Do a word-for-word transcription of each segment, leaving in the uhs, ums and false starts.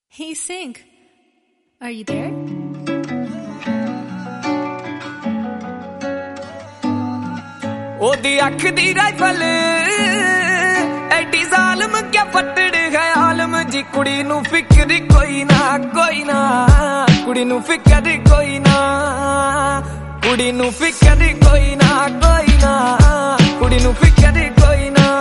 Hey Sync, are you there? ओदी अख दी rifle AD जालम क्या फटड़ है आलम जी कुड़ी नू फिक्र कोई ना कोई ना कुड़ी नू फिक्र कोई ना कुड़ी नू फिक्र कोई ना कोई ना कुड़ी नू फिक्र कोई ना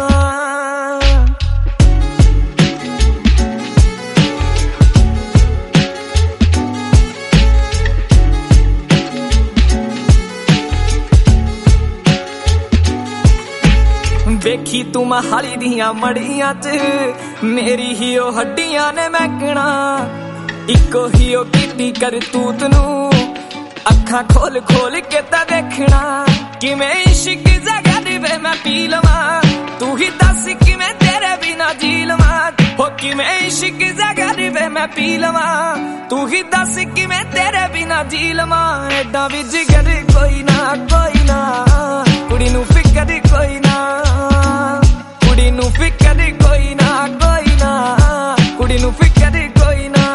वेखी तू महाली दियां मड़ियां च मेरी ही ओ हड्डियां ने महकना इको ही ओ कीती करतूत नू अखां खोल खोल के ता देखना किवें इश्क जगा दी वे मैं पी लवां तू ही दस किवें तेरे बिना जी लवां हो किवें इश्क जगा दी वे मैं पी लवां तू ही दस किवें तेरे बिना जी लवां एडा भी जिगर कोई ना कोई ना कुड़ी नू फिकर कोई ना कुड़ी नू फिकर कोई ना कोई ना कुड़ी नू फिकर कोई ना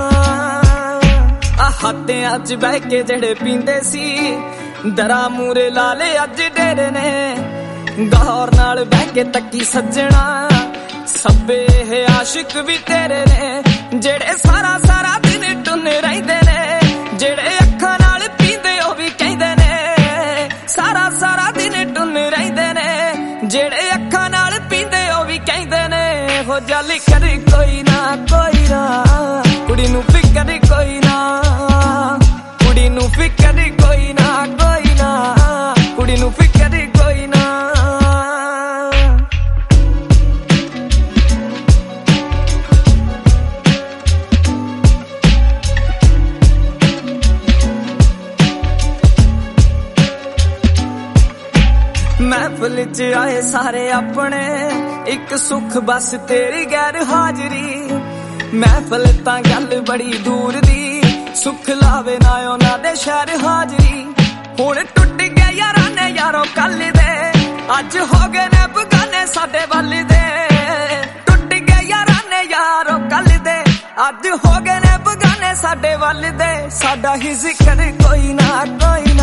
आ हाथे अज बह के जेड़े पींदे सी दरा मूरे लाले अज डेरे ने गौर नाल बह के तक्की सज्जना सब्बे है आशिक भी तेरे ने जेड़े सारा सारा दिन टुन रहिंदे ने जेड़े अखां नाल पींदे ओ भी कहंदे ने सारा सारा दिन टुन रहिंदे ने जेड़े अखां नाल पींदे ओ भी कहंदे ने हो जा लिखर कोई ना कोई ना कुड़ी नू फिकर कोई ना कुड़ी नू फिकर कोई ना कोई ना कुड़ी नू फिकर कोई ना महफिल च आए सारे अपने एक सुख बस तेरी गैर हाजरी महफिल तां गल बड़ी दूर दी सुख लावे ना उन्हां दे शहर हाजरी हुण टुट गए यारां ने यारों कल दे अज हो गए ने बगाने साडे वल दे टुट गए यारां ने यारों कल दे अज हो गए ने बगाने साडे वल दे साडा ही जिक्र कोई ना कोई